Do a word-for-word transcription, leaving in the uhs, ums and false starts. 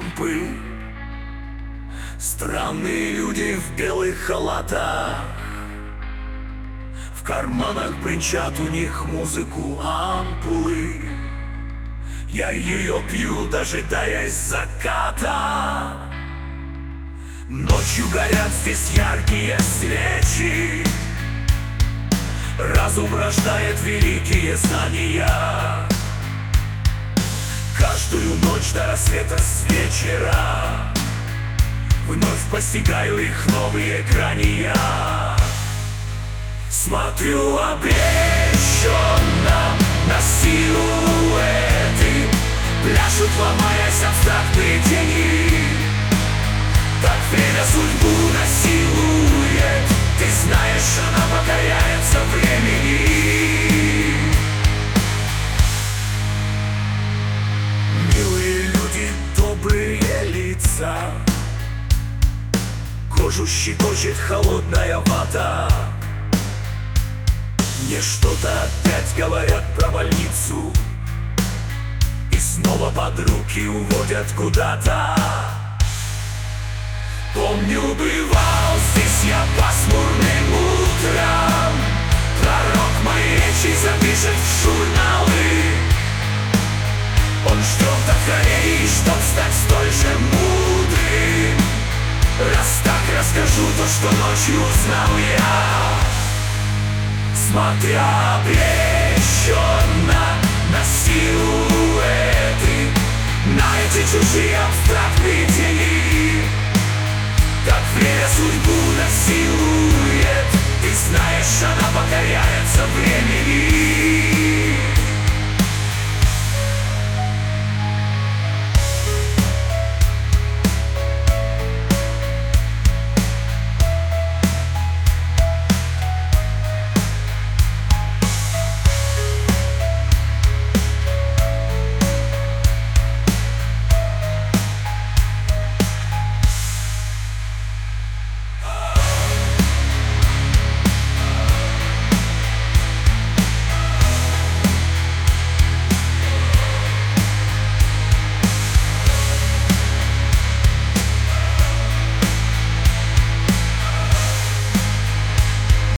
лампы. Странные люди в белых халатах, в карманах бренчат у них музыку ампулы. Я ее пью, дожидаясь заката. Ночью горят здесь яркие свечи, разум рождает великие знания. Каждую ночь до рассвета с вечера вновь постигаю их новые грани я. Смотрю обреченно на силуэты, пляшут, ломаясь абстрактные тени. Так время судьбу насилует, ты знаешь, она покоряется времени. Милые люди, добрые лица, кожу щекочет холодная вода. Мне что-то опять говорят про больницу, и снова под руки уводят куда-то. Помню, бывал здесь я пасмурным утром, пророк моей речи запишет в журналы. Он ждет вдохновений, чтоб стать столь же мудрым. Раз так, расскажу то, что ночью узнал я. Смотря обреченно на силуэты, на эти чужие абстрактные тени. Так время судьбу насилует.